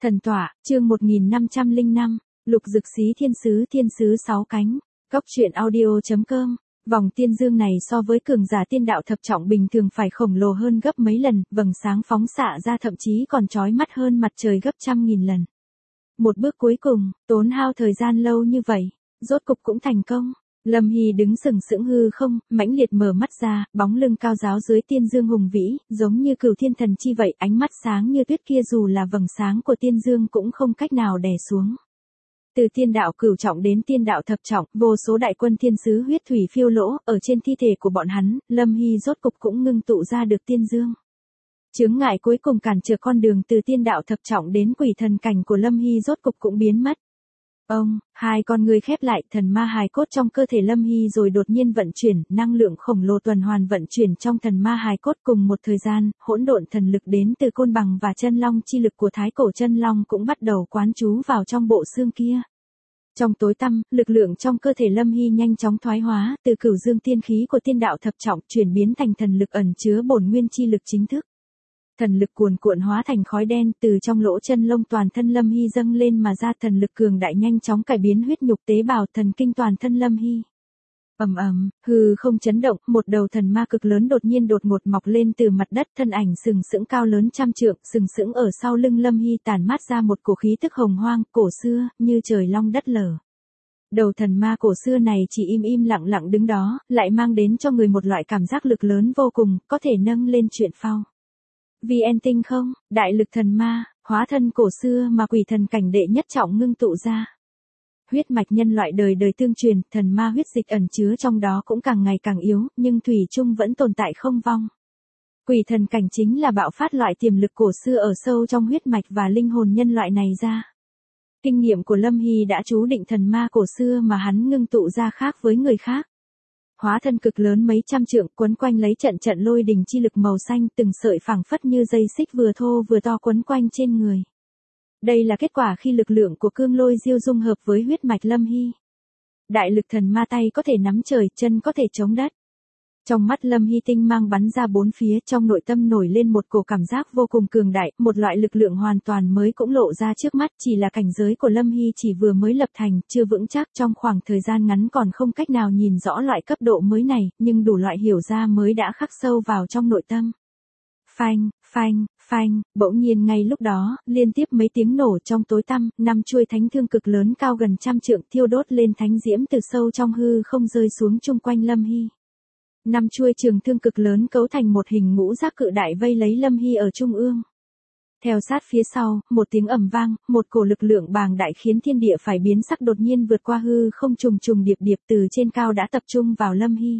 Thần tọa, chương 1505, Lục Dực Xí Thiên sứ 6 cánh, Cóc truyện audio.com. Vòng tiên dương này so với cường giả tiên đạo thập trọng bình thường phải khổng lồ hơn gấp mấy lần, vầng sáng phóng xạ ra thậm chí còn chói mắt hơn mặt trời gấp trăm nghìn lần. Một bước cuối cùng, tốn hao thời gian lâu như vậy, rốt cục cũng thành công. Lâm Hy đứng sừng sững hư không, mãnh liệt mở mắt ra, bóng lưng cao giáo dưới tiên dương hùng vĩ, giống như cửu thiên thần chi vậy, ánh mắt sáng như tuyết kia dù là vầng sáng của tiên dương cũng không cách nào đè xuống. Từ tiên đạo cửu trọng đến tiên đạo thập trọng, vô số đại quân thiên sứ huyết thủy phiêu lỗ, ở trên thi thể của bọn hắn, Lâm Hy rốt cục cũng ngưng tụ ra được tiên dương. Chướng ngại cuối cùng cản trở con đường từ tiên đạo thập trọng đến quỷ thần cảnh của Lâm Hy rốt cục cũng biến mất. Hai con người khép lại, thần ma hài cốt trong cơ thể Lâm Hy rồi đột nhiên vận chuyển, năng lượng khổng lồ tuần hoàn vận chuyển trong thần ma hài cốt cùng một thời gian, hỗn độn thần lực đến từ côn bằng và chân long chi lực của thái cổ chân long cũng bắt đầu quán trú vào trong bộ xương kia. Trong tối tăm, lực lượng trong cơ thể Lâm Hy nhanh chóng thoái hóa, từ cửu dương tiên khí của tiên đạo thập trọng chuyển biến thành thần lực ẩn chứa bổn nguyên chi lực chính thức. Thần lực cuồn cuộn hóa thành khói đen, từ trong lỗ chân lông toàn thân Lâm Hy dâng lên mà ra, thần lực cường đại nhanh chóng cải biến huyết nhục tế bào thần kinh toàn thân Lâm Hy. Hư không chấn động, một đầu thần ma cực lớn đột ngột mọc lên từ mặt đất, thân ảnh sừng sững cao lớn trăm trượng, sừng sững ở sau lưng Lâm Hy tản mát ra một cổ khí tức hồng hoang, cổ xưa, như trời long đất lở. Đầu thần ma cổ xưa này chỉ im lặng đứng đó, lại mang đến cho người một loại cảm giác lực lớn vô cùng, có thể nâng lên chuyện phao. VN tinh không, đại lực thần ma, hóa thân cổ xưa mà quỷ thần cảnh đệ nhất trọng ngưng tụ ra. Huyết mạch nhân loại đời đời tương truyền, thần ma huyết dịch ẩn chứa trong đó cũng càng ngày càng yếu, nhưng thủy chung vẫn tồn tại không vong. Quỷ thần cảnh chính là bạo phát loại tiềm lực cổ xưa ở sâu trong huyết mạch và linh hồn nhân loại này ra. Kinh nghiệm của Lâm Hy đã chú định thần ma cổ xưa mà hắn ngưng tụ ra khác với người khác. Hóa thân cực lớn mấy trăm trượng, quấn quanh lấy trận lôi đình chi lực màu xanh, từng sợi phẳng phất như dây xích vừa thô vừa to quấn quanh trên người. Đây là kết quả khi lực lượng của cương lôi diêu dung hợp với huyết mạch Lâm Hy. Đại lực thần ma tay có thể nắm trời, chân có thể chống đất. Trong mắt Lâm Hy tinh mang bắn ra bốn phía, trong nội tâm nổi lên một cổ cảm giác vô cùng cường đại, một loại lực lượng hoàn toàn mới cũng lộ ra trước mắt, chỉ là cảnh giới của Lâm Hy chỉ vừa mới lập thành, chưa vững chắc, trong khoảng thời gian ngắn còn không cách nào nhìn rõ loại cấp độ mới này, nhưng đủ loại hiểu ra mới đã khắc sâu vào trong nội tâm. Phanh, bỗng nhiên ngay lúc đó, liên tiếp mấy tiếng nổ trong tối tăm, 5 chuôi thánh thương cực lớn cao gần trăm trượng thiêu đốt lên thánh diễm từ sâu trong hư không rơi xuống chung quanh Lâm Hy. 5 chuôi trường thương cực lớn cấu thành một hình ngũ giác cự đại vây lấy Lâm Hy ở trung ương. Theo sát phía sau, một tiếng ầm vang, một cổ lực lượng bàng đại khiến thiên địa phải biến sắc đột nhiên vượt qua hư không trùng điệp từ trên cao đã tập trung vào Lâm Hy.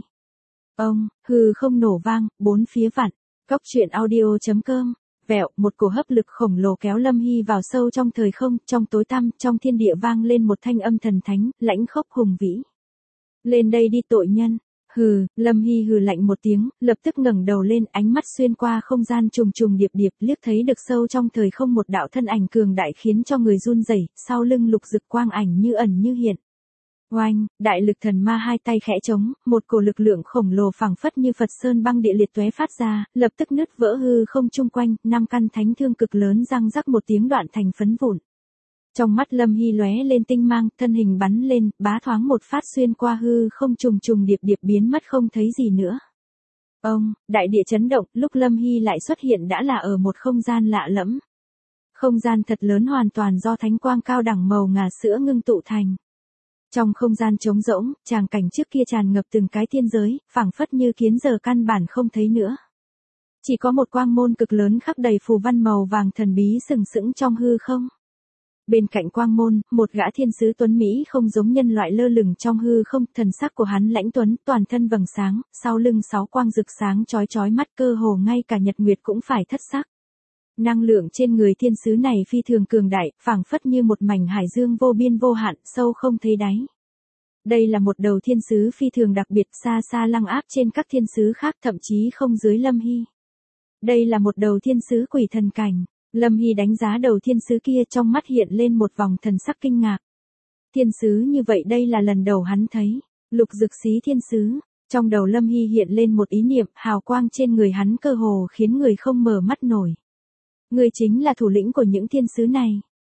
Hư không nổ vang, bốn phía vặn. Cóc truyện audio.com. Vẹo, một cổ hấp lực khổng lồ kéo Lâm Hy vào sâu trong thời không, trong tối tăm, trong thiên địa vang lên một thanh âm thần thánh, lãnh khốc hùng vĩ. Lên đây đi tội nhân. Lâm Hy hừ lạnh một tiếng, lập tức ngẩng đầu lên, ánh mắt xuyên qua không gian trùng điệp, liếc thấy được sâu trong thời không một đạo thân ảnh cường đại khiến cho người run rẩy, sau lưng lục dực quang ảnh như ẩn như hiện. Oanh, đại lực thần ma hai tay khẽ trống, một cổ lực lượng khổng lồ phảng phất như Phật sơn băng địa liệt tóe phát ra, lập tức nứt vỡ hư không chung quanh, 5 căn thánh thương cực lớn răng rắc một tiếng đoạn thành phấn vụn. Trong mắt Lâm Hy lóe lên tinh mang, thân hình bắn lên, bá thoáng một phát xuyên qua hư không trùng điệp biến mất không thấy gì nữa. Đại địa chấn động, lúc Lâm Hy lại xuất hiện đã là ở một không gian lạ lẫm. Không gian thật lớn hoàn toàn do thánh quang cao đẳng màu ngà sữa ngưng tụ thành. Trong không gian trống rỗng, tràng cảnh trước kia tràn ngập từng cái thiên giới, phảng phất như kiến giờ căn bản không thấy nữa. Chỉ có một quang môn cực lớn khắc đầy phù văn màu vàng thần bí sừng sững trong hư không. Bên cạnh quang môn, một gã thiên sứ tuấn Mỹ không giống nhân loại lơ lửng trong hư không, thần sắc của hắn lãnh tuấn, toàn thân vầng sáng, sau lưng 6 quang rực sáng chói mắt cơ hồ ngay cả nhật nguyệt cũng phải thất sắc. Năng lượng trên người thiên sứ này phi thường cường đại, phảng phất như một mảnh hải dương vô biên vô hạn, sâu không thấy đáy. Đây là một đầu thiên sứ phi thường đặc biệt, xa lăng áp trên các thiên sứ khác, thậm chí không dưới Lâm Hy. Đây là một đầu thiên sứ quỷ thần cảnh. Lâm Hy đánh giá đầu thiên sứ kia, trong mắt hiện lên một vòng thần sắc kinh ngạc. Thiên sứ như vậy đây là lần đầu hắn thấy. Lục Dực Xí thiên sứ. Trong đầu Lâm Hy hiện lên một ý niệm, hào quang trên người hắn cơ hồ khiến người không mở mắt nổi. Người chính là thủ lĩnh của những thiên sứ này.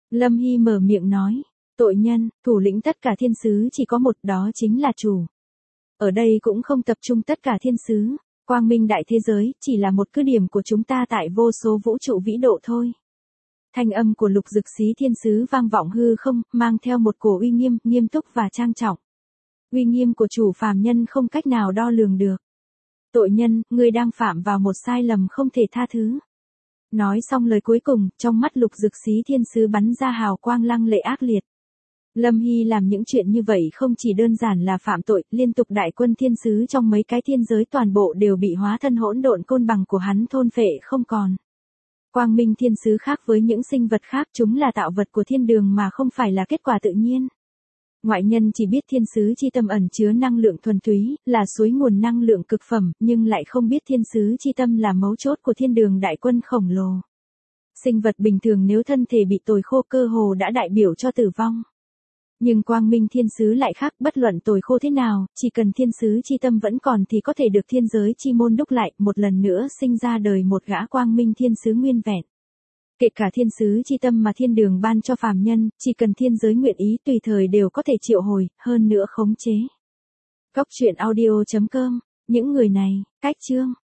Lâm Hy mở miệng nói, tội nhân, thủ lĩnh tất cả thiên sứ chỉ có một, đó chính là chủ. Ở đây cũng không tập trung tất cả thiên sứ, quang minh đại thế giới, chỉ là một cứ điểm của chúng ta tại vô số vũ trụ vĩ độ thôi. Thanh âm của Lục Dực Xí thiên sứ vang vọng hư không, mang theo một cổ uy nghiêm, nghiêm túc và trang trọng. Uy nghiêm của chủ phàm nhân không cách nào đo lường được. Tội nhân, ngươi đang phạm vào một sai lầm không thể tha thứ. Nói xong lời cuối cùng, trong mắt Lục Dực Xí thiên sứ bắn ra hào quang lăng lệ ác liệt. Lâm Hy làm những chuyện như vậy không chỉ đơn giản là phạm tội, liên tục đại quân thiên sứ trong mấy cái thiên giới toàn bộ đều bị hóa thân hỗn độn côn bằng của hắn thôn phệ không còn. Quang minh thiên sứ khác với những sinh vật khác, chúng là tạo vật của thiên đường mà không phải là kết quả tự nhiên. Ngoại nhân chỉ biết thiên sứ chi tâm ẩn chứa năng lượng thuần túy, là suối nguồn năng lượng cực phẩm, nhưng lại không biết thiên sứ chi tâm là mấu chốt của thiên đường đại quân khổng lồ. Sinh vật bình thường nếu thân thể bị tồi khô cơ hồ đã đại biểu cho tử vong. Nhưng quang minh thiên sứ lại khác, bất luận tồi khô thế nào, chỉ cần thiên sứ chi tâm vẫn còn thì có thể được thiên giới chi môn đúc lại, một lần nữa sinh ra đời một gã quang minh thiên sứ nguyên vẹn. Kể cả thiên sứ chi tâm mà thiên đường ban cho phàm nhân, chỉ cần thiên giới nguyện ý tùy thời đều có thể triệu hồi, hơn nữa khống chế. Góc truyện audio.com, những người này, cách chương.